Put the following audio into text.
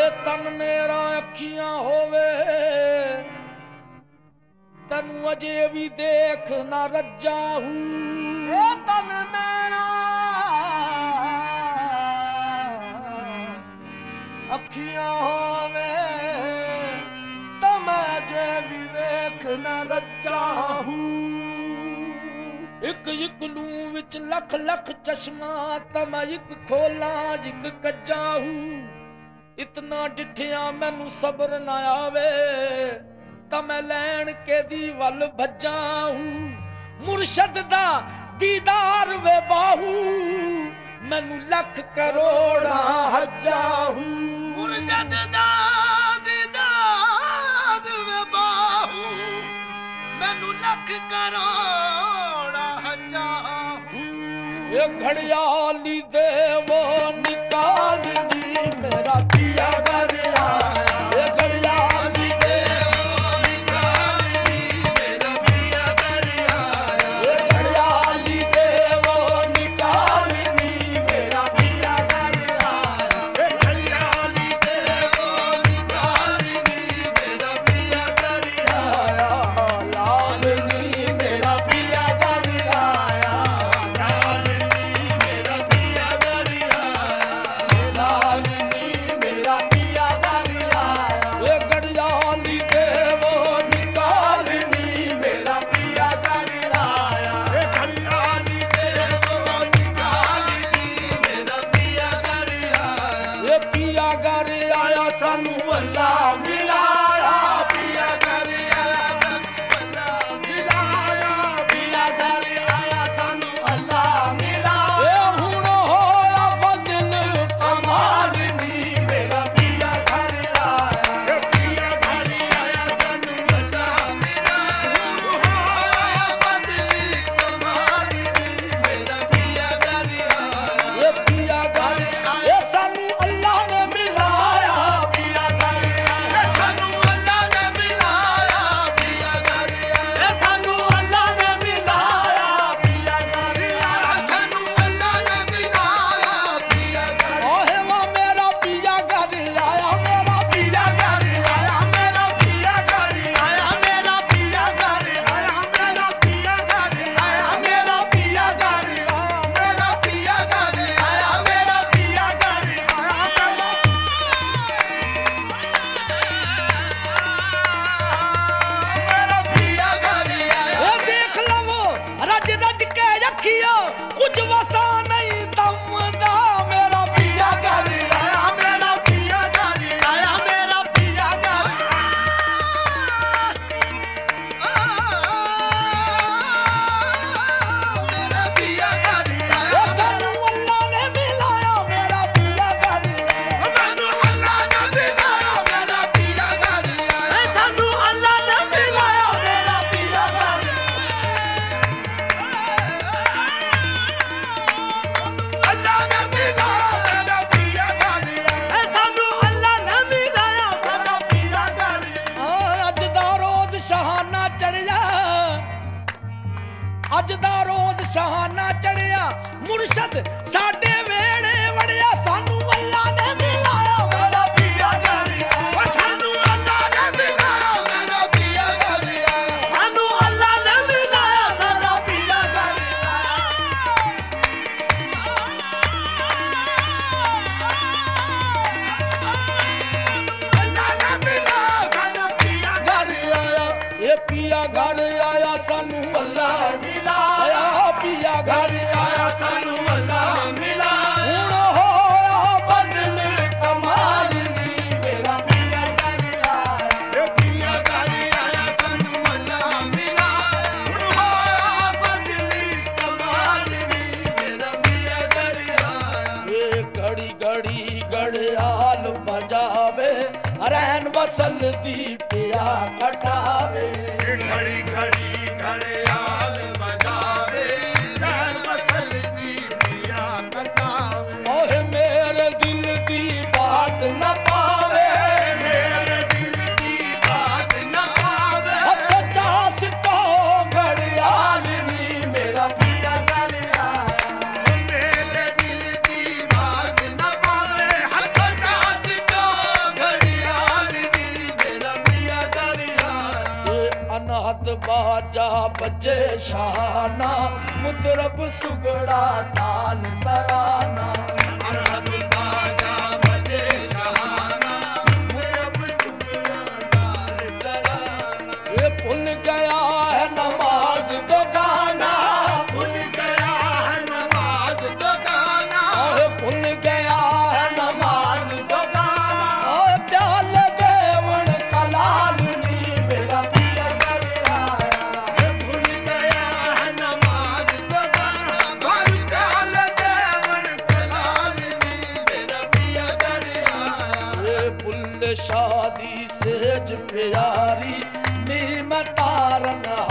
ਤਨ ਮੇਰਾ ਅੱਖੀਆਂ ਹੋਵੇ ਤੈਨੂੰ ਅਜੇ ਵੀ ਦੇਖ ਨਾ ਰੱਜਾ ਹੂੰ। ਇਹ ਤਨ ਮੇਰਾ ਅੱਖੀਆਂ ਹੋਵੇ ਤਾਂ ਮੈਂ ਅਜੇ ਵੀ ਵੇਖ ਨਾ ਰੱਜਾ ਹੂੰ। ਇੱਕ ਇੱਕ ਨੂੰ ਵਿੱਚ ਲੱਖ ਲੱਖ ਚਸ਼ਮਾ ਤਾਂ ਮੈਂ ਇੱਕ ਖੋਲਾਂ ਇੱਕ ਕੱਜਾ ਹੂੰ। ਇਤਨਾ ਡਿਠਿਆ ਮੈਨੂੰ ਸਬਰ ਨਾ ਆਵੇ ਤਾਂ ਮੈਂ ਲੈਣ ਕੇ ਦੀ ਵੱਲ ਭੱਜਾ ਹੂੰ। ਮੁਰਸ਼ਦ ਦਾ ਦੀਦਾਰ ਵੇ ਬਾਹੂ ਮੈਨੂੰ ਲੱਖ ਕਰੋੜਾਂ ਹੱਜਾ ਹੂੰ। ਮੁਰਸ਼ਦ ਦਾ ਦੀਦਾਰ ਵੇ ਬਾਹੂ ਮੈਨੂੰ ਲੱਖ ਕਰੋੜਾਂ ਹੱਜਾ ਹੂੰ। ਇਹ ਘੜਿਆਲੀ ਦੇਵੋ ਨਿਕਾਲਨੀ ਮੇਰਾ ਪਿਆ ਘਰ ਆਇਆ। ਇਹ ਘੜਿਆਲੀ ਦੇਵੋ ਨਿਕਾਲਨੀ ਮੇਰਾ ਪਿਆ ਘਰ ਆਇਆ। ਇਹ ਘੜਿਆਲੀ ਦੇਵੋ ਨਿਕਾਲਨੀ ਮੇਰਾ ਪਿਆ ਘਰ ਆਇਆ। ਇਹ ਘੜਿਆਲੀ ਦੇਵੋ ਨਿਕਾਲਨੀ ਮੇਰਾ ਪਿਆ ਘਰ ਆਇਆ ਲਾਲਨੀ ਮੇਰਾ ਪਿਆ ਘਰ ਆਇਆ। ਲਾਲਨੀ ਮੇਰਾ ਪਿਆ ਘਰ ਆਇਆ। ਲਾਲਨੀ ਮੇਰਾ ਪਿਆ ਘਰ ਆਇਆ। ਇਹ ਘੜਿਆਲੀ ਦੇਵੋ ਨਿਕਾਲਨੀ ਮੇਰਾ ਪਿਆ ਘਰ ਆਇਆ। ਇਹ ਘੜਿਆਲੀ ਦੇਵੋ ਨਿਕਾਲਨੀ ਮੇਰਾ ਪਿਆ ਘਰ ਆਇਆ। ਇਹ ਪਿਆ ਘਰ ਆਇਆ ਸਾਨੂੰ ਅੱਲਾ ਮਿਲਾਇਆ। ਪਿਆ ਘਰ ਆਇਆ ਸਾਨੂੰ ਅੱਲਾ ਮਿਲਾਇਆ। ਪਿਆ ਘਰ ਆਇਆ ਸਾਨੂੰ ਅੱਲਾ ਮਿਲਾਇਆ। ਇਹ ਹੁਣ ਹੋਇਆ ਫਜ਼ਲ ਕਮਾਲ ਨੀ ਮੇਰਾ ਪਿਆ ਘਰ ਆਇਆ। ਇਹ ਪਿਆ ਘਰ ਆਇਆ ਸਾਨੂੰ ਅੱਲਾ ਮਿਲਾਇਆ। ਹੋਇਆ ਫਜ਼ਲੀ ਕਮਾਲ ਨੀ ਮੇਰਾ ਪਿਆ ਘਰ ਆਇਆ। ਇਹ ਪਿਆ ਘਰ ਇਹ ਸਾਨੂੰ ਅੱਲਾ ਨੇ ਮਿਲਾਇਆ। ਪਿਆ ਘਰ ਆਇਆ ਸਾਨੂੰ ਅੱਲਾ ਨੇ ਮਿਲਾਇਆ। ਪਿਆ ਘਰ ਆਇਆ ਇਹ ਸਾਨੂੰ ਅੱਲਾ ਨੇ ਮਿਲਾਇਆ। ਪਿਆ ਘਰ ਆਇਆ ਸਾਨੂੰ ਅੱਲਾ ਨੇ ਮਿਲਾਇਆ। ਪਿਆ ਘਰ ਓਏ ਵਾ ਮੇਰਾ ਪਿਆ ਘਰ ਆਇਆ। ਮੇਰਾ ਪਿਆ ਘਰ ਆਇਆ। ਮੇਰਾ ਪਿਆ ਘਰ ਆਇਆ। ਮੇਰਾ ਪਿਆ ਘਰ ਆਇਆ। ਮੇਰਾ ਪਿਆ ਘਰ ਆਇਆ ਮੇਰਾ ਪਿਆ ਘਰ ਆਇਆ। ਮੇਰਾ ਪਿਆ ਘਰ ਆਇਆ ਮੇਰਾ ਪਿਆ ਘਰ ਮੇਰਾ ਪਿਆ ਘਰ ਆਇਆ। ਇਹ ਦੇਖ ਲਵੋ ਰੱਜ ਰੱਜ ਕੇ ਅੱਖੀਆਂ ਕੁਝ ਵਸਾ ਨਹੀਂ ਦਮ ਦਾ। ਮੇਰਾ ਪਿਆ ਘਰ ਆਇਆ। ਮੇਰਾ ਪਿਆ ਘਰ ਆਇਆ ਮੇਰਾ ਪਿਆ ਘਰ ਮੇਰਾ ਪਿਆ ਘਰ ਇਹ ਆਇਆ। ਸਾਨੂੰ ਅੱਲਾ ਨੇ ਮਿਲਾਇਆ। ਮੇਰਾ ਪਿਆ ਘਰ ਆਇਆ। ਮੈਨੂੰ ਅੱਲਾ ਨੇ ਮਿਲਾਇਆ। ਮੇਰਾ ਪਿਆ ਘਰ ਆਇਆ। ਇਹ ਸਾਨੂੰ ਅੱਲਾ ਨੇ ਮਿਲਾਇਆ। ਮੇਰਾ ਪਿਆ ਘਰ ਅੱਲਾ ਨੇ ਮਿਲਾਇਆ। ਮੇਰਾ ਪਿਆ ਘਰ ਆਇਆ। ਇਹ ਸਾਨੂੰ ਅੱਲਾ ਨੇ ਮਿਲਾਇਆ। ਸਾਡਾ ਪਿਆ ਘਰ ਅੱਜ ਦਾ ਰੋਜ਼ ਸ਼ਹਾਨਾ ਚੜਿਆ। ਅੱਜ ਦਾ ਰੋਜ਼ ਸ਼ਹਾਨਾ ਚੜਿਆ। ਮੁਰਸ਼ਦ ਸਾਡੇ ਵੇੜੇ ਵੜਿਆ। ਸਾਨੂੰ ਅੱਲਾ ਨੇ ਮਿਲਾਇਆ। ਮੇਰਾ ਪਿਆ ਘਰ ਆਇਆ। ਸਾਨੂੰ ਅੱਲਾ ਨੇ ਮਿਲਾਇਆ। ਮੇਰਾ ਪਿਆ ਘਰ ਆਇਆ। ਸਾਨੂੰ ਅੱਲਾ ਨੇ ਮਿਲਾਇਆ। ਸਾਡਾ ਪਿਆ ਘਰ ਅੱਲਾ ਨੇ ਮਿਲਾਇਆ। ਮੇਰਾ ਪਿਆ ਘਰ ਆਇਆ। ਇਹ ਪਿਆ ਘਰ ਆਇਆ ਸਾਨੂੰ ਅੱਲਾ ਮਿਲਾਇਆ। ਪਿਆ ਘਰ ਆਇਆ ਸਾਨੂੰ ਅੱਲਾ ਮਿਲਾਇਆ। ਹੁਣ ਹੋਇਆ ਫਜ਼ਲ ਕਮਾਲ ਨੀ ਮੇਰਾ ਪਿਆ ਘਰ ਆਇਆ। ਇਹ ਪਿਆ ਘਰ ਆਇਆ ਸਾਨੂੰ ਅੱਲਾ ਮਿਲਾਇਆ। ਹੁਣ ਹੋਇਆ ਫਜ਼ਲੀ ਕਮਾਲ ਨੀ ਮੇਰਾ ਪਿਆ ਘਰ ਆਇਆ। ਇਹ ਘੜੀ ਘੜੀ ਘੜਿਆਲ ਬਜਾਵੇ ਰਹਿਣ ਬਸਲ ਦੀ ਪਿਆ ਕਟਾਵੇ। ਇਹ ਘੜੀ ਘੜੀ ਘੜਿਆਲ ਵਜਾਵੇ ਰਹਿਣ ਬਸਲ ਦੀ ਪਿਆ ਕਟਾਵੇ। ਓਏ ਮੇਰੇ ਦਿਲ ਦੀ ਬਾਤ ਨਾ ਪਾਵੇ। ਮੇਰੇ ਦਿਲ ਦੀ ਬਾਤ ਨਾ ਪਾਵੇ। ਹੱਥ ਚਾਸ ਤੋਂ ਘੜਿਆਲ ਨੀ ਮੇਰਾ ਪਿਆ ਘਰ ਆਇਆ। ਮੇਰੇ ਦਿਲ ਦੀ ਬਾਤ ਨਾ ਪਾਵੇ। ਹੱਥ ਚਾਚ ਤੋਂ अनहद बाजा बजे शाना मुतरब सुगड़ा तान तराना अनहद बाजा बजे शाना मुतरब सुगड़ा तान तराना ये भूल गया है नमाज तो गाना भूल गया है नमाज तो गाना ओए भूल गया है नमाज तो गाना ओए प्याल देवण कलाल नी मेरा पिया घर आया भूल गया है नमाज तो गाना भर प्याल देवन कलालनी मेरा पिया घर आया ये पुल शादी सेज प्यारी नी मैं तारन